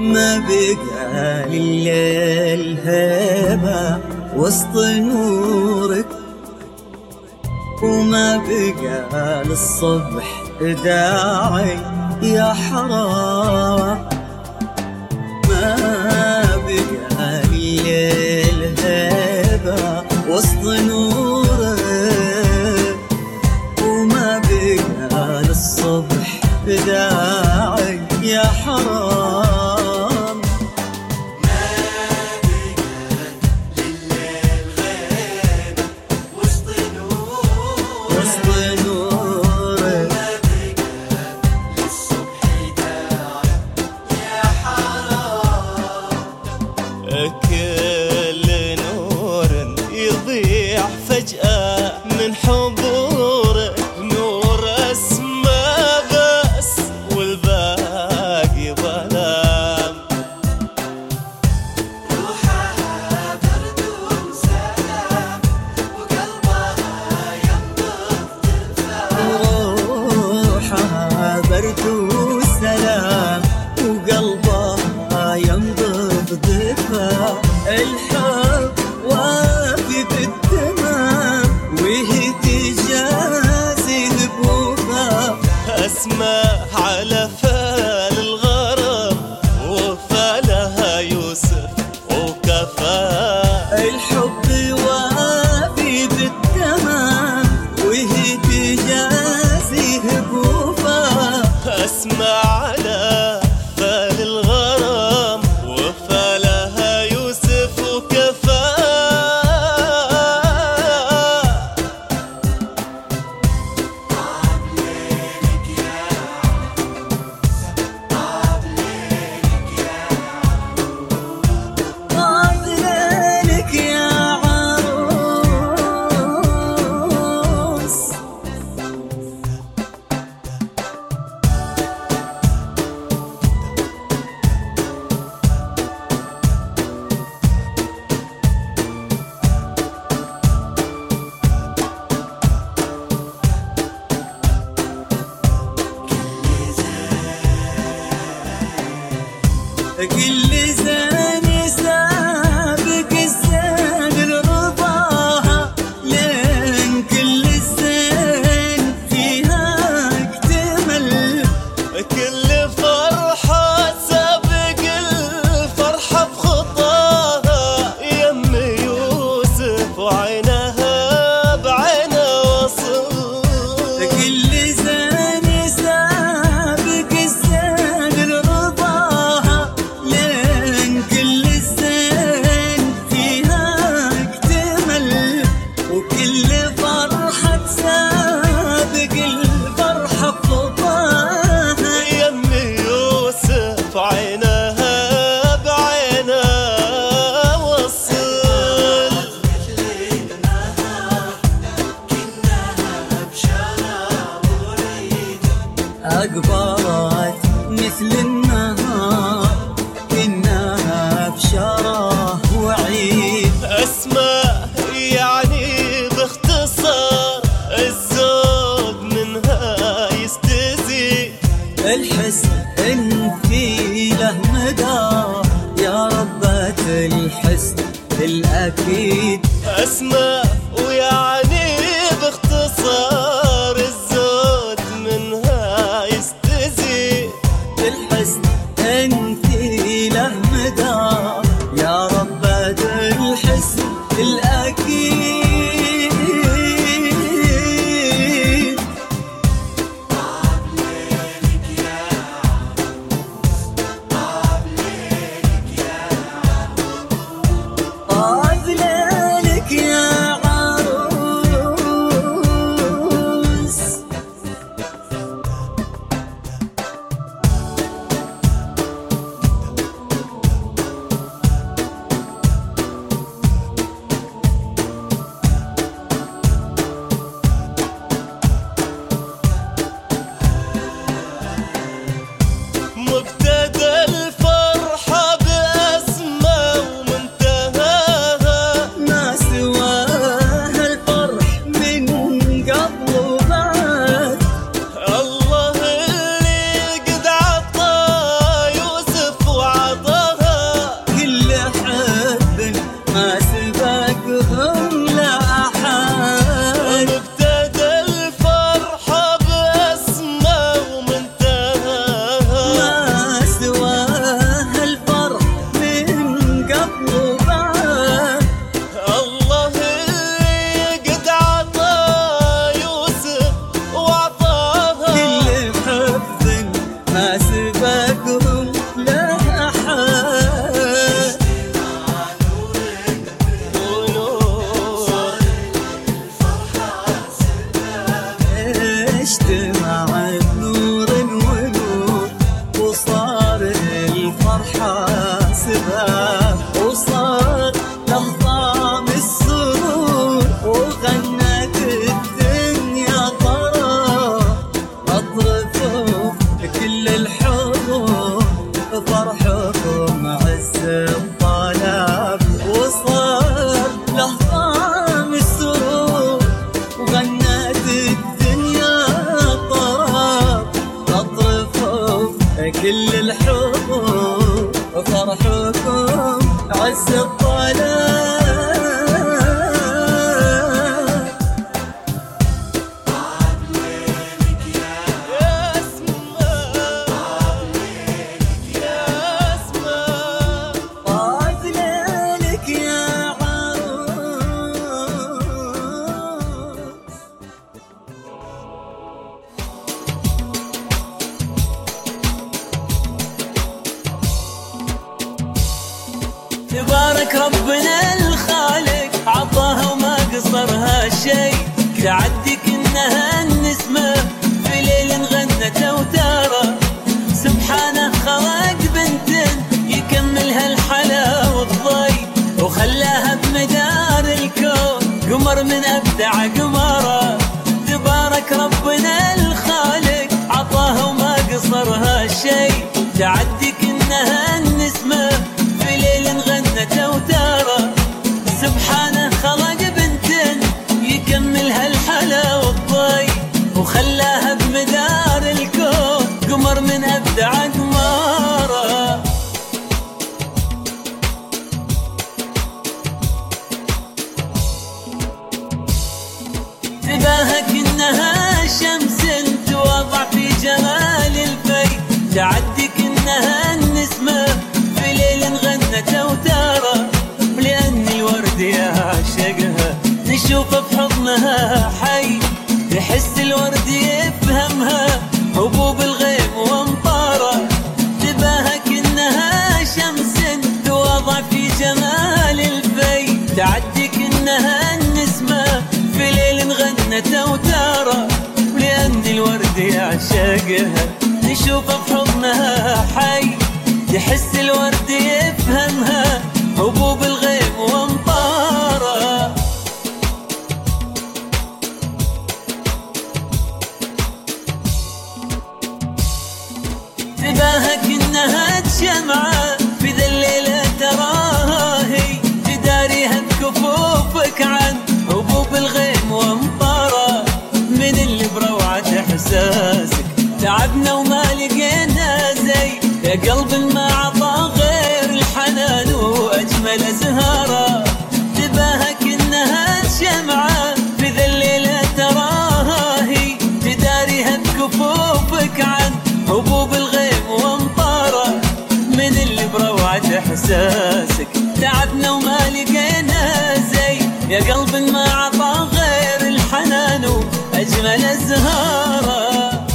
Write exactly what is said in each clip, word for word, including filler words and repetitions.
ما بقى لليل هيبة وسط نورك، وما بقى للصبح داعي يا حرام. ما بقى لليل هيبة وسط نورك، وما بقى للصبح داعي يا حرام. كل نور يضيع فجأة من حضورك، نور اسمه بس والباقي ظلام. روحها برد وسلام وقلبها ينبض دفا، روحها برد وسلام وقلبها ينبض دفا. الحب وافي بالتمام وهي تجازي بوفا، اسمع على فال الغرام وفالها يوسف وكفى. الحب وافي بالتمام وهي تجازي بوفا، اسمع على فال الغرام وفالها يوسف وكفى. كل زين سابق الزين لرضاها، لين كل الزين فيها اكتمل. كل فرحة سابق الفرحة بخطاها، يم يوسف وعينها بعينه وصل. كل زين سابق الزين لرضاها، لين كل الزين فيها اكتمل. وكل فرحة سابق الفرحة بخطاها، يم يوسف عينها بعينها وصل. أقبلت مثل النهار كناها بشراه وعيد. اسمع يعني باختصار الزود منها يستزيد. الحسن انتي له مدار يا ربة الحسن الأكيد. اسمع ويعني باختصار الزود منها يستزيد. الحسن انتي له مدار يا ربة الحسن الأكيد. طاب ليلك يا تبارك ربنا الخالق عطاها وما قصرها شي، تعدي كأنها النسمة في ليل غنت أوتارة. سبحانه خلق بنت يكملها الحلا والضي، وخلاها بمدار الكون قمر من أبدع قمارة. تبارك ربنا الخالق عطاها وما قصرها شي، تعدي كأنها النسمة في ليل غنت أوتارة. سبحانه خلق بنت يكملها الحلا والضي، وخلاها بمدار الكون قمر من أبدع قمارة. تباهى كأنها شمس توضع في جمال الفي، تعدي كأنها النسمة في ليل غنت أوتارة. لأن الورد يعشقها نشوفه بحضنها حي، تحس الورد يفهمها حبوب الغيم وامطاره. تباهى كأنها شمس توضع في جمال الفي، تعدي كأنها النسمة في ليل غنت أوتارة. لأن الورد يعشقها نشوفه بحضنها حي، تحس الورد يفهمها حبوب الغيم وامطاره. تباهى كأنها شمعة في ذا الليلة تراها هي، تداريها بكفوفك عن حبوب الغيم وامطاره. من اللي بروعة احساسك تعبنا وما لقينا زي، يا قلب ما عطى غير الحنان واجمل زهاره. تباهى كأنها شمعة في ذا الليلة تراها هي، تداريها بكفوفك عن حبوب الغيم وامطاره. من اللي بروعة احساسك تعبنا وما لقينا زي، يا قلب ما عطى غير الحنان واجمل زهاره.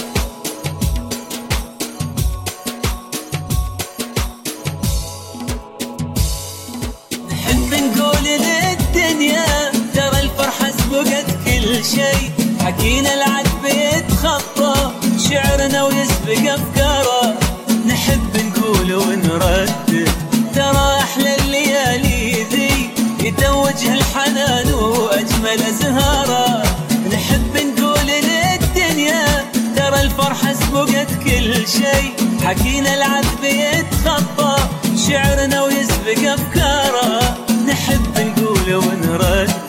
نحب نقول للدنيا ترى الفرحة سبقت كل شي، حكينا العذب يتخطى شعرنا ويسبق أفكاره. نحب نقول ونردد ترى أحلى الليالي ذي، يتوجه الحنان وأجمل زهاره. نحب نقول للدنيا ترى الفرحة سبقت كل شي، حكينا العذب يتخطى شعرنا ويسبق أفكاره. نحب نقول ونردد